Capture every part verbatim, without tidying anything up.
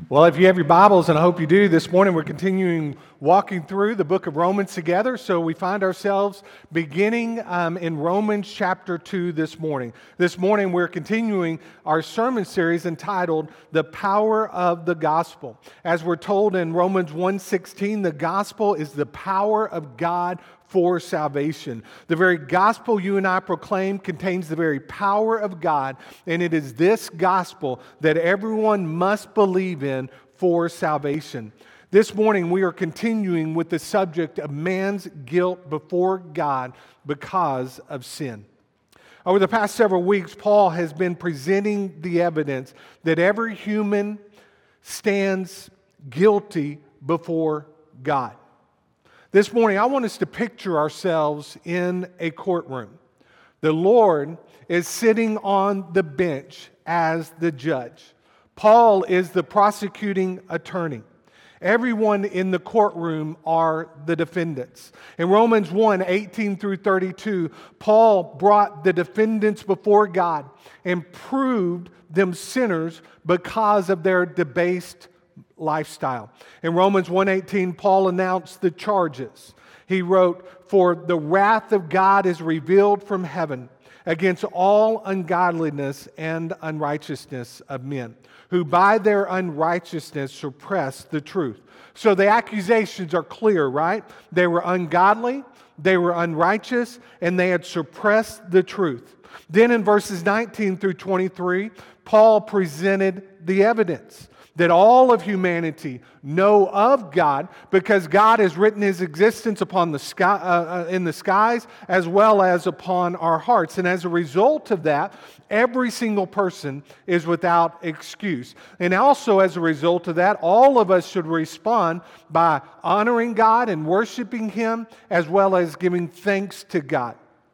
Well, if you have your Bibles, and I hope you do, this morning we're continuing walking through the book of Romans together. So we find ourselves beginning um, in Romans chapter two this morning. This morning we're continuing our sermon series entitled The Power of the Gospel. As we're told in Romans one sixteen, the gospel is the power of God for salvation. The very gospel you and I proclaim contains the very power of God, and it is this gospel that everyone must believe in for salvation. This morning we are continuing with the subject of man's guilt before God because of sin. Over the past several weeks, Paul has been presenting the evidence that every human stands guilty before God. This morning, I want us to picture ourselves in a courtroom. The Lord is sitting on the bench as the judge. Paul is the prosecuting attorney. Everyone in the courtroom are the defendants. In Romans one, eighteen through thirty-two, Paul brought the defendants before God and proved them sinners because of their debased lifestyle. In Romans one eighteen, Paul announced the charges. He wrote, "For the wrath of God is revealed from heaven against all ungodliness and unrighteousness of men, who by their unrighteousness suppress the truth." So the accusations are clear, right? They were ungodly, they were unrighteous, and they had suppressed the truth. Then in verses nineteen through twenty-three, Paul presented the evidence that all of humanity know of God because God has written His existence upon the sky, uh, in the skies as well as upon our hearts. And as a result of that, every single person is without excuse. And also as a result of that, all of us should respond by honoring God and worshiping Him as well as giving thanks to God.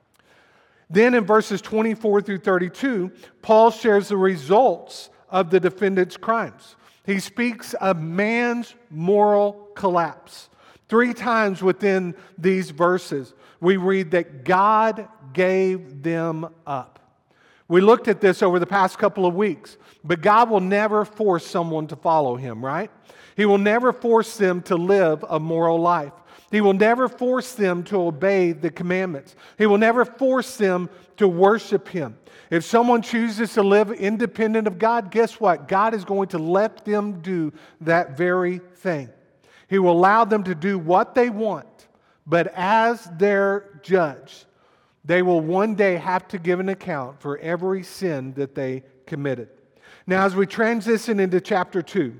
Then in verses twenty-four through thirty-two, Paul shares the results of the defendant's crimes. He speaks of man's moral collapse. Three times within these verses, we read that God gave them up. We looked at this over the past couple of weeks, but God will never force someone to follow Him, right? He will never force them to live a moral life. He will never force them to obey the commandments. He will never force them to worship Him. If someone chooses to live independent of God, guess what? God is going to let them do that very thing. He will allow them to do what they want, but as their judge, they will one day have to give an account for every sin that they committed. Now, as we transition into chapter two,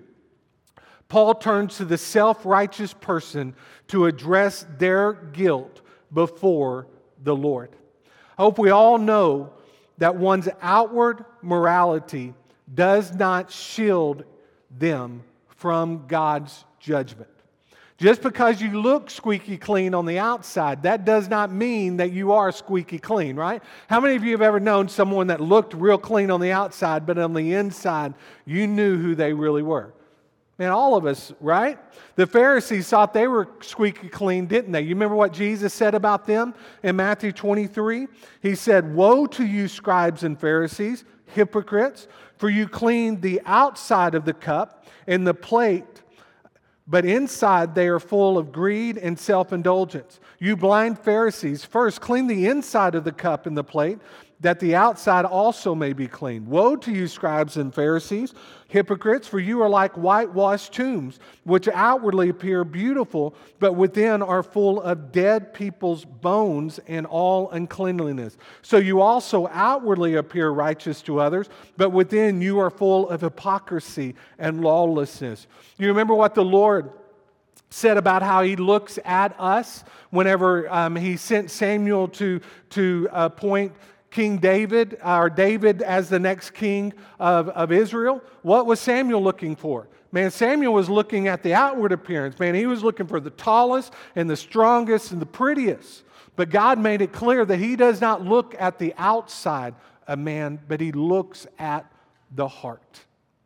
Paul turns to the self-righteous person to address their guilt before the Lord. I hope we all know that one's outward morality does not shield them from God's judgment. Just because you look squeaky clean on the outside, that does not mean that you are squeaky clean, right? How many of you have ever known someone that looked real clean on the outside, but on the inside, you knew who they really were? Man, all of us, right? The Pharisees thought they were squeaky clean, didn't they? You remember what Jesus said about them in Matthew twenty-three? He said, "Woe to you, scribes and Pharisees, hypocrites, for you clean the outside of the cup and the plate, but inside they are full of greed and self-indulgence. You blind Pharisees, first clean the inside of the cup and the plate, that the outside also may be clean. Woe to you, scribes and Pharisees, hypocrites, for you are like whitewashed tombs, which outwardly appear beautiful, but within are full of dead people's bones and all uncleanliness. So you also outwardly appear righteous to others, but within you are full of hypocrisy and lawlessness." You remember what the Lord said about how He looks at us whenever um, He sent Samuel to, to appoint King David, or David as the next king of, of Israel? What was Samuel looking for? Man, Samuel was looking at the outward appearance. Man, he was looking for the tallest and the strongest and the prettiest. But God made it clear that He does not look at the outside of man, but He looks at the heart.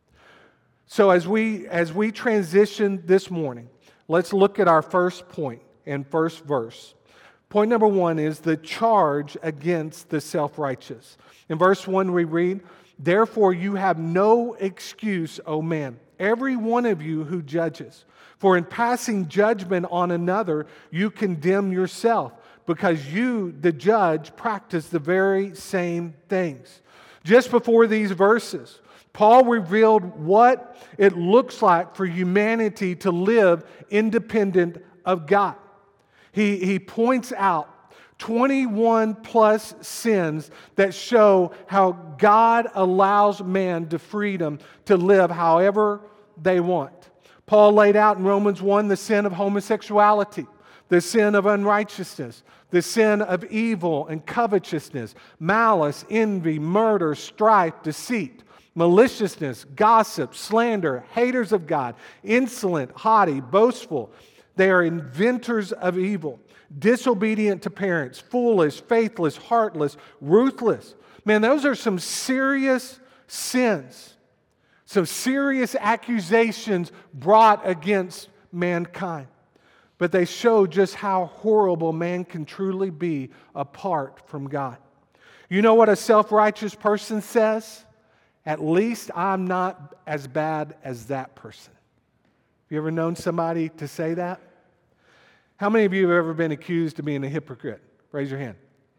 So as we, as we transition this morning, let's look at our first point and first verse. Point number one is the charge against the self-righteous. In verse one we read, "Therefore you have no excuse, O man, every one of you who judges. For in passing judgment on another, you condemn yourself, because you, the judge, practice the very same things." Just before these verses, Paul revealed what it looks like for humanity to live independent of God. He, he points out twenty-one plus sins that show how God allows man the freedom to live however they want. Paul laid out in Romans one the sin of homosexuality, the sin of unrighteousness, the sin of evil and covetousness, malice, envy, murder, strife, deceit, maliciousness, gossip, slander, haters of God, insolent, haughty, boastful. They are inventors of evil, disobedient to parents, foolish, faithless, heartless, ruthless. Man, those are some serious sins, some serious accusations brought against mankind. But they show just how horrible man can truly be apart from God. You know what a self-righteous person says? At least I'm not as bad as that person. Have you ever known somebody to say that? How many of you have ever been accused of being a hypocrite? Raise your hand.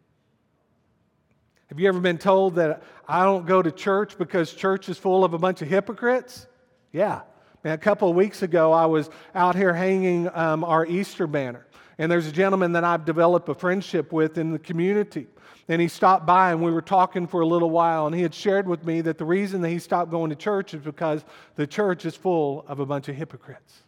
Have you ever been told that I don't go to church because church is full of a bunch of hypocrites? Yeah. And a couple of weeks ago, I was out here hanging um, our Easter banner. And there's a gentleman that I've developed a friendship with in the community. And he stopped by and we were talking for a little while. And he had shared with me that the reason that he stopped going to church is because the church is full of a bunch of hypocrites.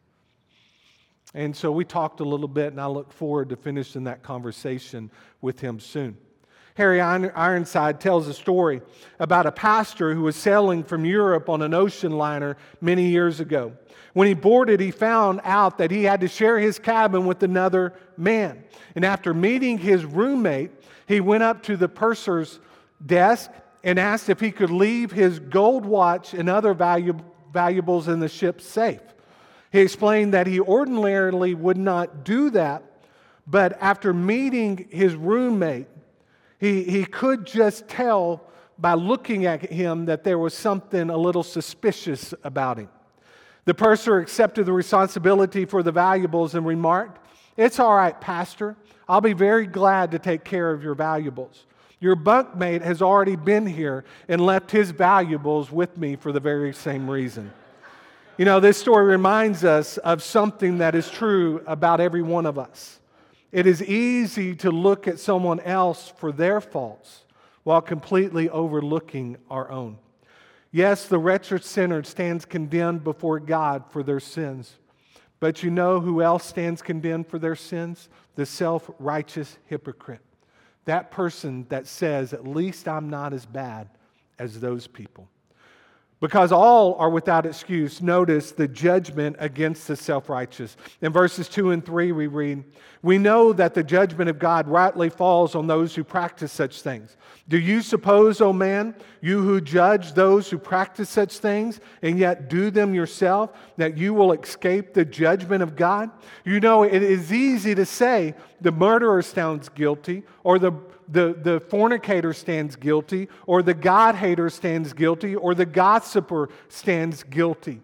And so we talked a little bit, and I look forward to finishing that conversation with him soon. Harry Ironside tells a story about a pastor who was sailing from Europe on an ocean liner many years ago. When he boarded, he found out that he had to share his cabin with another man. And after meeting his roommate, he went up to the purser's desk and asked if he could leave his gold watch and other valu- valuables in the ship's safe. He explained that he ordinarily would not do that, but after meeting his roommate, he, he could just tell by looking at him that there was something a little suspicious about him. The purser accepted the responsibility for the valuables and remarked, "It's all right, Pastor. I'll be very glad to take care of your valuables. Your bunkmate has already been here and left his valuables with me for the very same reason." You know, this story reminds us of something that is true about every one of us. It is easy to look at someone else for their faults while completely overlooking our own. Yes, the wretched sinner stands condemned before God for their sins. But you know who else stands condemned for their sins? The self-righteous hypocrite. That person that says, "At least I'm not as bad as those people." Because all are without excuse, notice the judgment against the self-righteous. In verses two and three we read, "We know that the judgment of God rightly falls on those who practice such things. Do you suppose, O man, you who judge those who practice such things and yet do them yourself, that you will escape the judgment of God?" You know, it is easy to say the murderer sounds guilty, or the The, the fornicator stands guilty, or the God-hater stands guilty, or the gossiper stands guilty.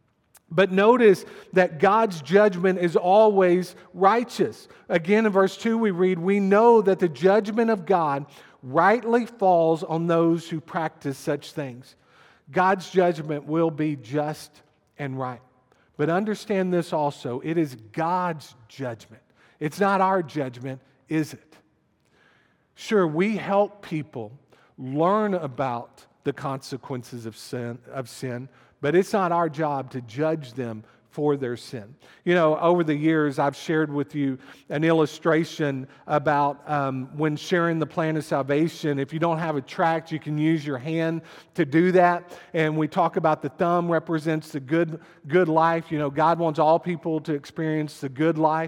But notice that God's judgment is always righteous. Again, in verse two we read, "We know that the judgment of God rightly falls on those who practice such things." God's judgment will be just and right. But understand this also, it is God's judgment. It's not our judgment, is it? Sure, we help people learn about the consequences of sin, of sin, but it's not our job to judge them for their sin. You know, over the years, I've shared with you an illustration about um, when sharing the plan of salvation. If you don't have a tract, you can use your hand to do that. And we talk about the thumb represents the good, good life. You know, God wants all people to experience the good life.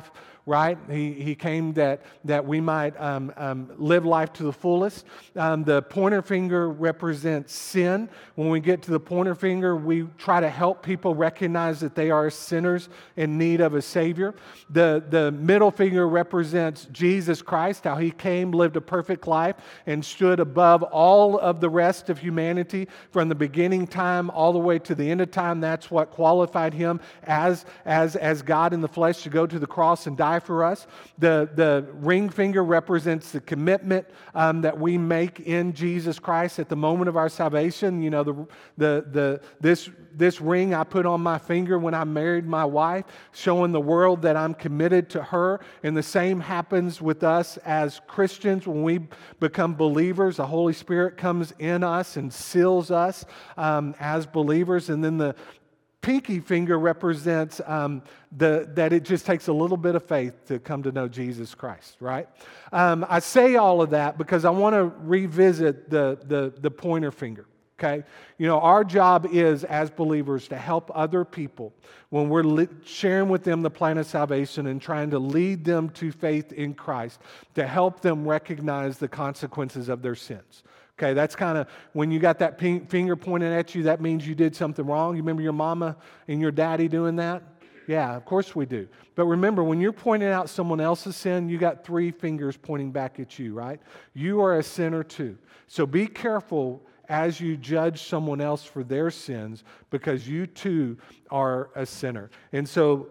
right? He, he came that, that we might um, um, live life to the fullest. Um, the pointer finger represents sin. When we get to the pointer finger, we try to help people recognize that they are sinners in need of a Savior. The, the middle finger represents Jesus Christ, how He came, lived a perfect life, and stood above all of the rest of humanity from the beginning time all the way to the end of time. That's what qualified Him as, as, as God in the flesh to go to the cross and die for us. The, the ring finger represents the commitment um, that we make in Jesus Christ at the moment of our salvation. You know, the, the, the, this, this ring I put on my finger when I married my wife, showing the world that I'm committed to her. And the same happens with us as Christians. When we become believers, the Holy Spirit comes in us and seals us um, as believers. And then the pinky finger represents um, the, that it just takes a little bit of faith to come to know Jesus Christ, right? Um, I say all of that because I want to revisit the, the, the pointer finger, okay? You know, our job is, as believers, to help other people when we're li- sharing with them the plan of salvation and trying to lead them to faith in Christ, to help them recognize the consequences of their sins. Okay, that's kind of, when you got that pink finger pointed at you, that means you did something wrong. You remember your mama and your daddy doing that? Yeah, of course we do. But remember, when you're pointing out someone else's sin, you got three fingers pointing back at you, right? You are a sinner too. So be careful as you judge someone else for their sins, because you too are a sinner. And so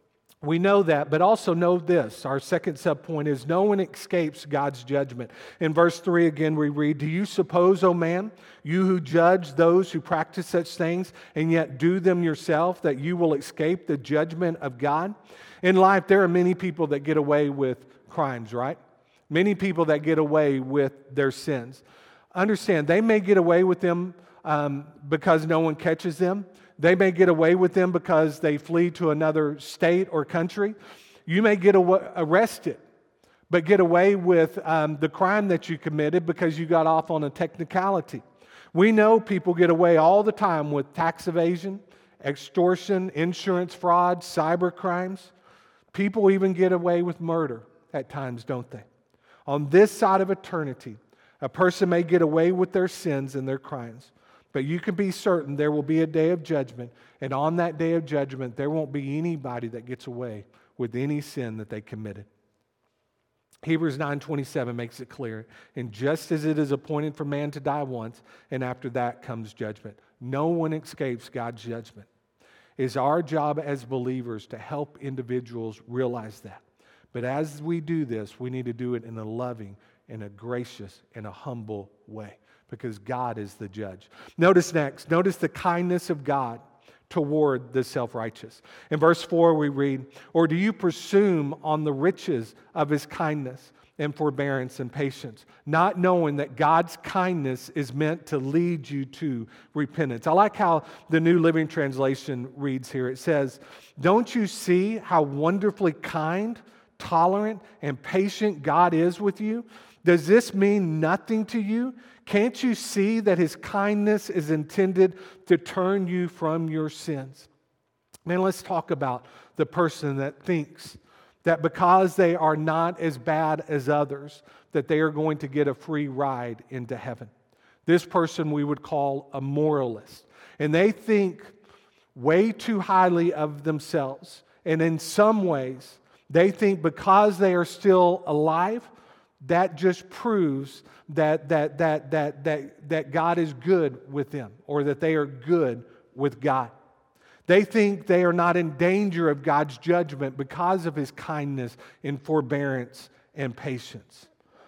we know that, but also know this. Our second subpoint is no one escapes God's judgment. In verse three again we read, "Do you suppose, O man, you who judge those who practice such things and yet do them yourself, that you will escape the judgment of God?" In life, there are many people that get away with crimes, right? Many people that get away with their sins. Understand, they may get away with them um, because no one catches them. They may get away with them because they flee to another state or country. You may get aw- arrested, but get away with um, the crime that you committed because you got off on a technicality. We know people get away all the time with tax evasion, extortion, insurance fraud, cyber crimes. People even get away with murder at times, don't they? On this side of eternity, a person may get away with their sins and their crimes. But you can be certain there will be a day of judgment, and on that day of judgment, there won't be anybody that gets away with any sin that they committed. Hebrews nine twenty-seven makes it clear, "And just as it is appointed for man to die once, and after that comes judgment." No one escapes God's judgment. It's our job as believers to help individuals realize that. But as we do this, we need to do it in a loving, in a gracious, and a humble way, because God is the judge. Notice next, notice the kindness of God toward the self-righteous. In verse four we read, "Or do you presume on the riches of His kindness and forbearance and patience, not knowing that God's kindness is meant to lead you to repentance?" I like how the New Living Translation reads here. It says, "Don't you see how wonderfully kind, tolerant, and patient God is with you? Does this mean nothing to you? Can't you see that His kindness is intended to turn you from your sins?" Man, let's talk about the person that thinks that because they are not as bad as others, that they are going to get a free ride into heaven. This person we would call a moralist. And they think way too highly of themselves. And in some ways, they think because they are still alive, that just proves that, that, that, that, that, that God is good with them, or that they are good with God. They think they are not in danger of God's judgment because of His kindness and forbearance and patience.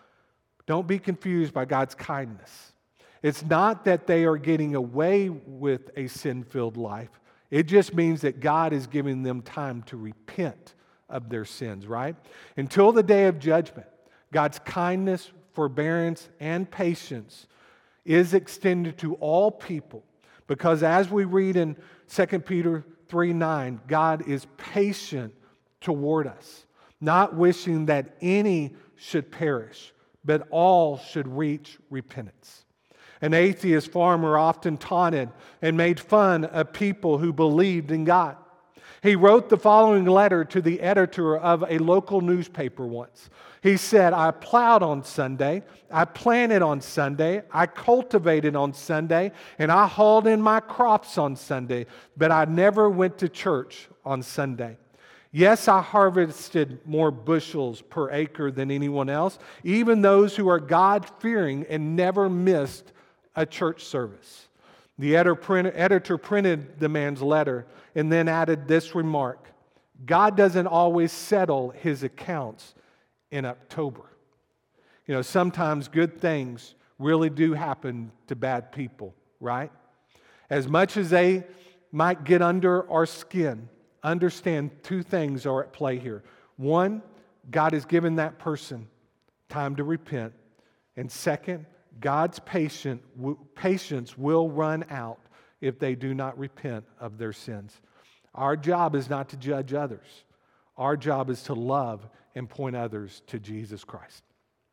Don't be confused by God's kindness. It's not that they are getting away with a sin-filled life. It just means that God is giving them time to repent of their sins, right? Until the day of judgment, God's kindness, forbearance, and patience is extended to all people, because as we read in Second Peter three nine, God is patient toward us, not wishing that any should perish, but all should reach repentance. An atheist farmer often taunted and made fun of people who believed in God. He wrote the following letter to the editor of a local newspaper once. He said, I plowed on Sunday, I planted on Sunday, I cultivated on Sunday, and I hauled in my crops on Sunday, but I never went to church on Sunday. Yes, I harvested more bushels per acre than anyone else, even those who are God-fearing and never missed a church service. The editor printed the man's letter and then added this remark: God doesn't always settle his accounts in October. You know, sometimes good things really do happen to bad people, right? As much as they might get under our skin, understand two things are at play here. One, God has given that person time to repent. And second, God's patient, patience will run out if they do not repent of their sins. Our job is not to judge others. Our job is to love and point others to Jesus Christ.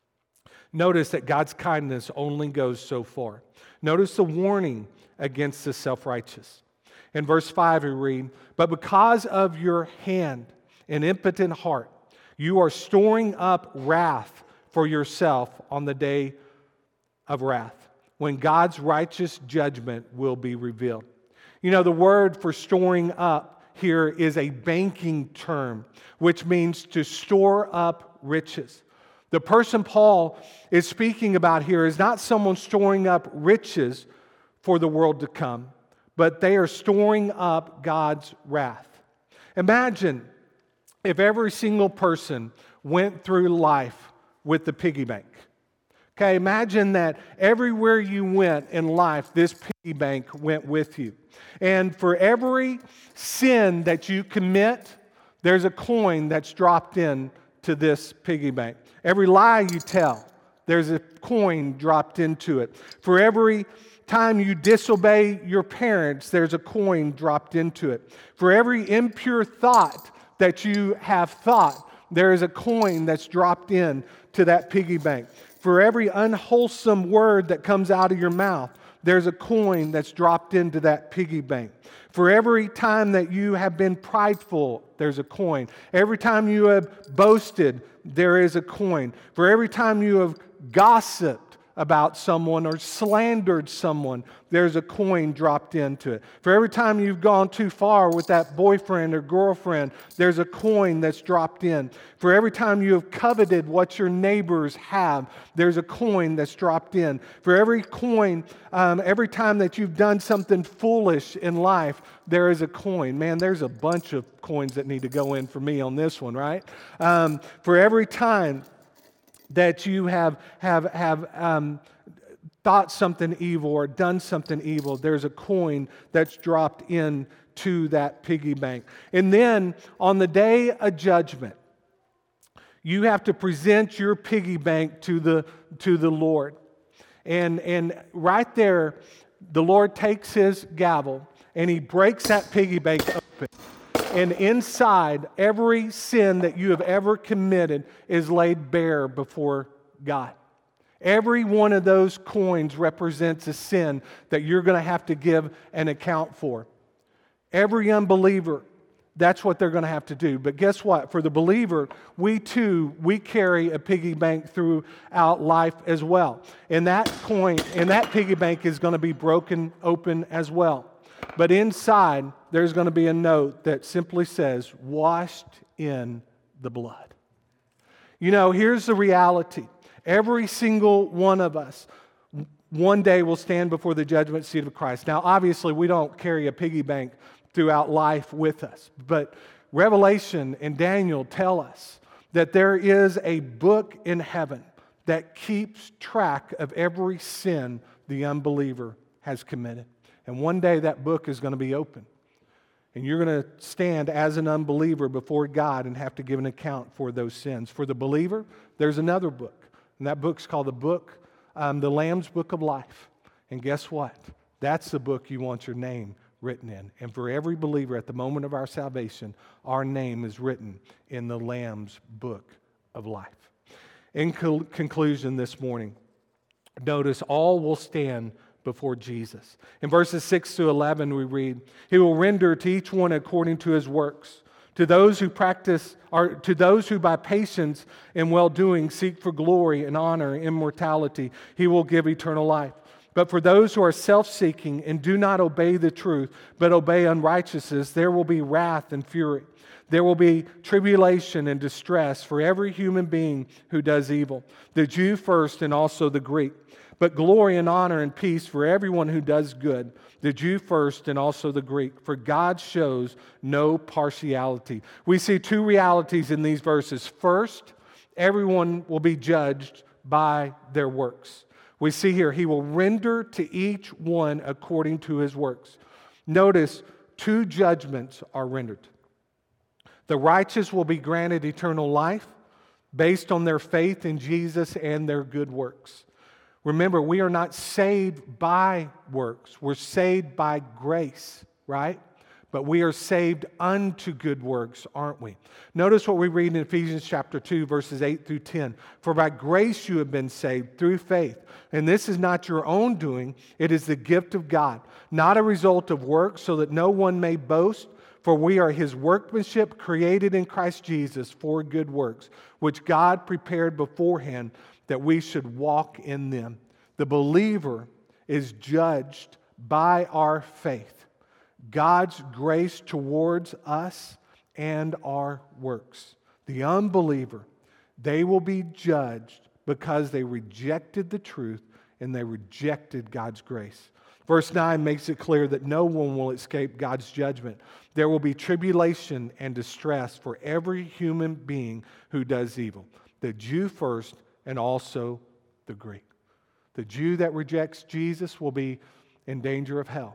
Notice that God's kindness only goes so far. Notice the warning against the self-righteous. In verse five we read, but because of your hand and impotent heart, you are storing up wrath for yourself on the day of wrath, when God's righteous judgment will be revealed. You know, the word for storing up here is a banking term, which means to store up riches. The person Paul is speaking about here is not someone storing up riches for the world to come, but they are storing up God's wrath. Imagine if every single person went through life with the piggy bank. Okay, imagine that everywhere you went in life, this piggy bank went with you. And for every sin that you commit, there's a coin that's dropped in to this piggy bank. Every lie you tell, there's a coin dropped into it. For every time you disobey your parents, there's a coin dropped into it. For every impure thought that you have thought, there is a coin that's dropped in to that piggy bank. For every unwholesome word that comes out of your mouth, there's a coin that's dropped into that piggy bank. For every time that you have been prideful, there's a coin. Every time you have boasted, there is a coin. For every time you have gossiped about someone or slandered someone, there's a coin dropped into it. For every time you've gone too far with that boyfriend or girlfriend, there's a coin that's dropped in. For every time you have coveted what your neighbors have, there's a coin that's dropped in. For every coin, um, every time that you've done something foolish in life, there is a coin. Man, there's a bunch of coins that need to go in for me on this one, right? Um, for every time that you have have have um, thought something evil or done something evil, there's a coin that's dropped in to that piggy bank. And then on the day of judgment, you have to present your piggy bank to the to the Lord. And and right there, the Lord takes his gavel and he breaks that piggy bank open. And inside, every sin that you have ever committed is laid bare before God. Every one of those coins represents a sin that you're going to have to give an account for. Every unbeliever, that's what they're going to have to do. But guess what? For the believer, we too, we carry a piggy bank throughout life as well. And that coin, and that piggy bank is going to be broken open as well. But inside, there's going to be a note that simply says, washed in the blood. You know, here's the reality. Every single one of us one day will stand before the judgment seat of Christ. Now, obviously, we don't carry a piggy bank throughout life with us. But Revelation and Daniel tell us that there is a book in heaven that keeps track of every sin the unbeliever has committed. And one day that book is going to be open. And you're going to stand as an unbeliever before God and have to give an account for those sins. For the believer, there's another book. And that book's called the book, um, the Lamb's Book of Life. And guess what? That's the book you want your name written in. And for every believer at the moment of our salvation, our name is written in the Lamb's Book of Life. In co- conclusion this morning, notice all will stand before Jesus. In verses six to eleven we read, He will render to each one according to his works. To those who practice, or to those who by patience and well-doing seek for glory and honor and immortality, He will give eternal life. But for those who are self-seeking and do not obey the truth, but obey unrighteousness, there will be wrath and fury. There will be tribulation and distress for every human being who does evil, the Jew first and also the Greek. But glory and honor and peace for everyone who does good, the Jew first and also the Greek. For God shows no partiality. We see two realities in these verses. First, everyone will be judged by their works. We see here, He will render to each one according to his works. Notice, two judgments are rendered. The righteous will be granted eternal life based on their faith in Jesus and their good works. Remember, we are not saved by works. We're saved by grace, right? But we are saved unto good works, aren't we? Notice what we read in Ephesians chapter two, verses eight through ten. For by grace you have been saved through faith. And this is not your own doing. It is the gift of God, not a result of works, so that no one may boast. For we are His workmanship, created in Christ Jesus for good works, which God prepared beforehand that we should walk in them. The believer is judged by our faith, God's grace towards us and our works. The unbeliever, they will be judged because they rejected the truth and they rejected God's grace. Verse nine makes it clear that no one will escape God's judgment. There will be tribulation and distress for every human being who does evil, the Jew first and also the Greek. The Jew that rejects Jesus will be in danger of hell.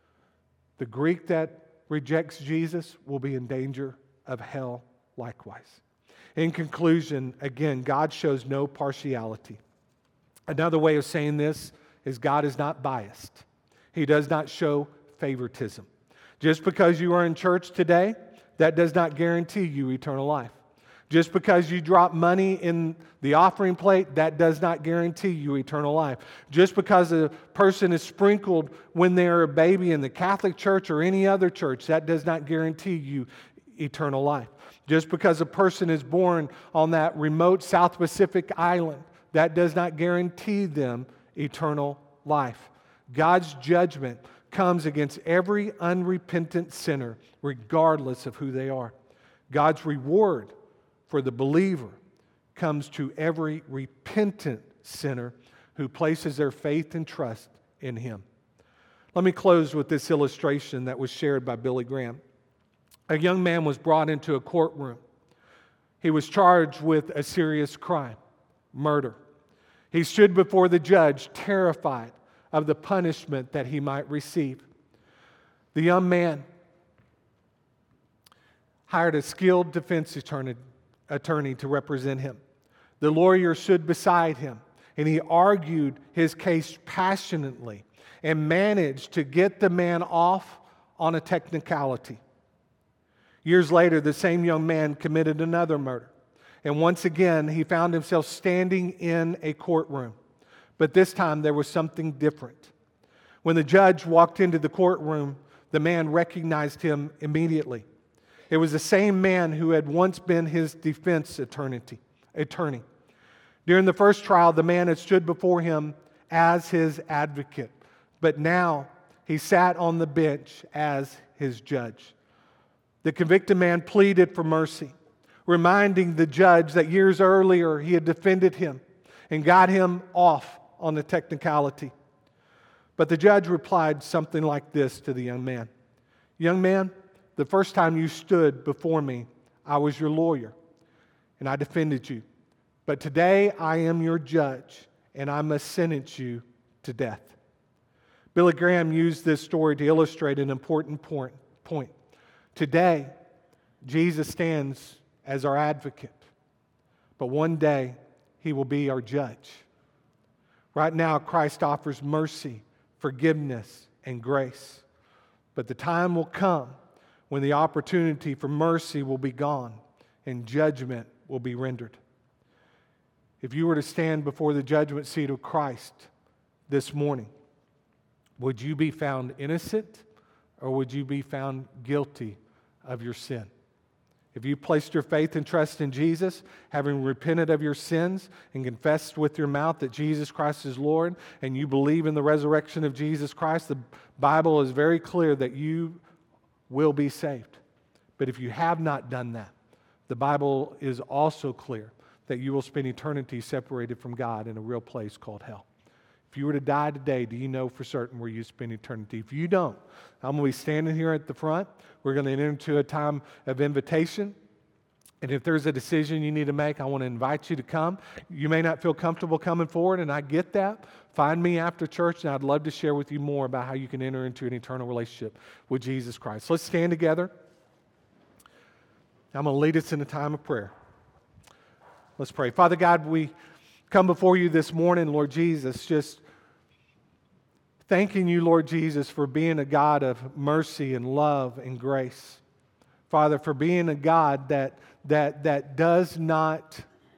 The Greek that rejects Jesus will be in danger of hell likewise. In conclusion, again, God shows no partiality. Another way of saying this is God is not biased. He does not show favoritism. Just because you are in church today, that does not guarantee you eternal life. Just because you drop money in the offering plate, that does not guarantee you eternal life. Just because a person is sprinkled when they're a baby in the Catholic Church or any other church, that does not guarantee you eternal life. Just because a person is born on that remote South Pacific island, that does not guarantee them eternal life. God's judgment comes against every unrepentant sinner, regardless of who they are. God's reward for the believer comes to every repentant sinner who places their faith and trust in Him. Let me close with this illustration that was shared by Billy Graham. A young man was brought into a courtroom. He was charged with a serious crime, murder. He stood before the judge, terrified of the punishment that he might receive. The young man hired a skilled defense attorney attorney to represent him. The lawyer stood beside him, and he argued his case passionately and managed to get the man off on a technicality. Years later, the same young man committed another murder, and once again, he found himself standing in a courtroom. But this time, there was something different. When the judge walked into the courtroom, the man recognized him immediately. It was the same man who had once been his defense attorney. During the first trial, the man had stood before him as his advocate, but now he sat on the bench as his judge. The convicted man pleaded for mercy, reminding the judge that years earlier he had defended him and got him off on the technicality. But the judge replied something like this to the young man. Young man, the first time you stood before me, I was your lawyer, and I defended you. But today I am your judge, and I must sentence you to death. Billy Graham used this story to illustrate an important point. point. Today, Jesus stands as our advocate, but one day He will be our judge. Right now, Christ offers mercy, forgiveness, and grace. But the time will come when the opportunity for mercy will be gone and judgment will be rendered. If you were to stand before the judgment seat of Christ this morning, Would you be found innocent, or would you be found guilty of your sin? If you placed your faith and trust in Jesus, having repented of your sins and confessed with your mouth that Jesus Christ is Lord, and you believe in the resurrection of Jesus Christ, the Bible is very clear that you will be saved. But if you have not done that, the Bible is also clear that you will spend eternity separated from God in a real place called hell. If you were to die today, do you know for certain where you spend eternity? If you don't, I'm going to be standing here at the front. We're going to enter into a time of invitation. And if there's a decision you need to make, I want to invite you to come. You may not feel comfortable coming forward, and I get that. Find me after church, and I'd love to share with you more about how you can enter into an eternal relationship with Jesus Christ. Let's stand together. I'm going to lead us in a time of prayer. Let's pray. Father God, we come before you this morning, Lord Jesus, just thanking you, Lord Jesus, for being a God of mercy and love and grace. Father, for being a God that, that, that does not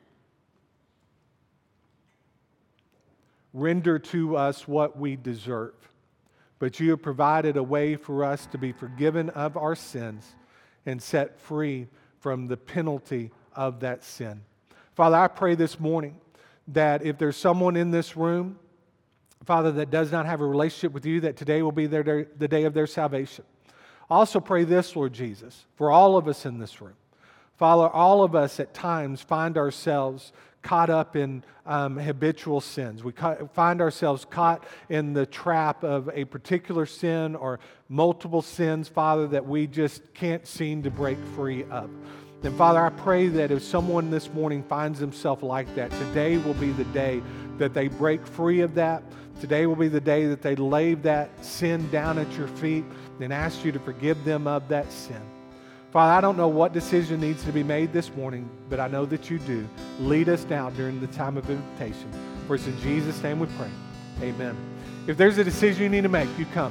render to us what we deserve, but you have provided a way for us to be forgiven of our sins and set free from the penalty of that sin. Father, I pray this morning that if there's someone in this room, Father, that does not have a relationship with you, that today will be their, the day of their salvation. I also pray this, Lord Jesus, for all of us in this room. Father, all of us at times find ourselves caught up in um, habitual sins. We ca- find ourselves caught in the trap of a particular sin or multiple sins, Father, that we just can't seem to break free of. And Father, I pray that if someone this morning finds themselves like that, today will be the day that they break free of that. Today will be the day that they lay that sin down at your feet and ask you to forgive them of that sin. Father, I don't know what decision needs to be made this morning, but I know that you do. Lead us now during the time of invitation. For it's in Jesus' name we pray. Amen. If there's a decision you need to make, you come.